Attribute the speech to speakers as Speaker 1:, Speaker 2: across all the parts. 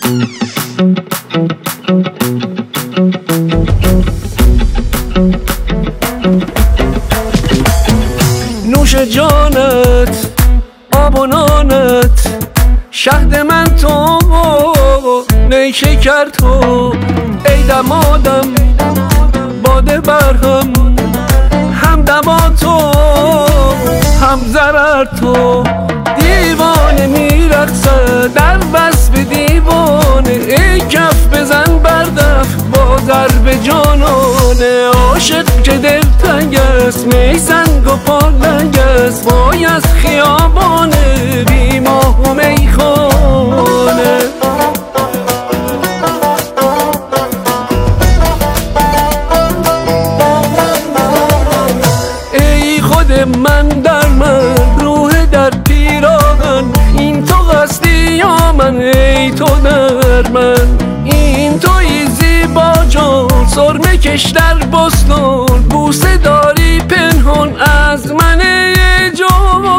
Speaker 1: نوش جانت آب و نانت شهد من تو نیشکر تو ای دمادم باده برهم هم دما تو هم ضرر تو دیوانه میرقصد در وصف دیوانه ای کف بزن بردف با ضرب جانانه عاشق که دلتنگ است می سنگ و پالنگ است وای از خیابانه بی ماه و میخانه ای خود من در من روح در پیراهن این تو هستی یا من ای تو در من این توی زیبا جان سرمه کش در بستان بوسه داری پنهان از من جان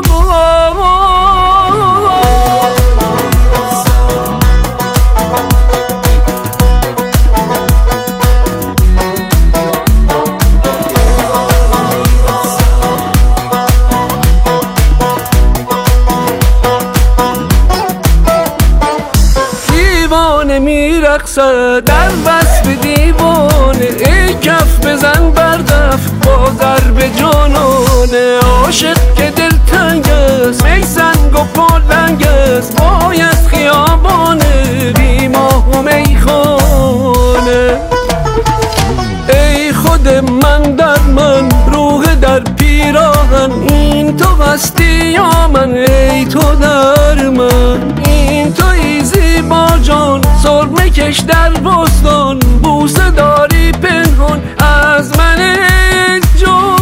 Speaker 1: میرقصد در وصف دیوانه ای کف بزن بردف با ضرب جانانه عاشق که دلتنگ است می سنگ و پالنگ است وای از خیابانه بی ماه و میخانه ای خود من در من روح در پیراهن این تو هستی یا من ای تو در من این توی زیبا جان سرمه کش در بستان بوسه داری پنهان از من جان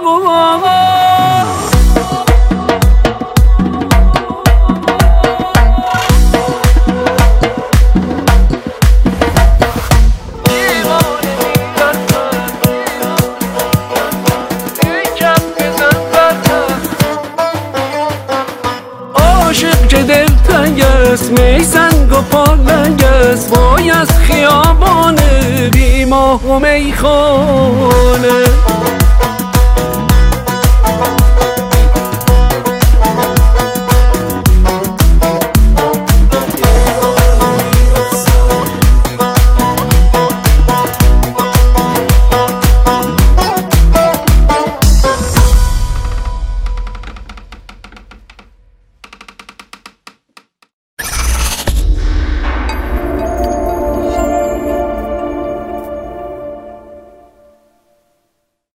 Speaker 1: عاشق که دلتنگ است می سنگ و پالنگ است وای از خیابانه بی ماه و میخانه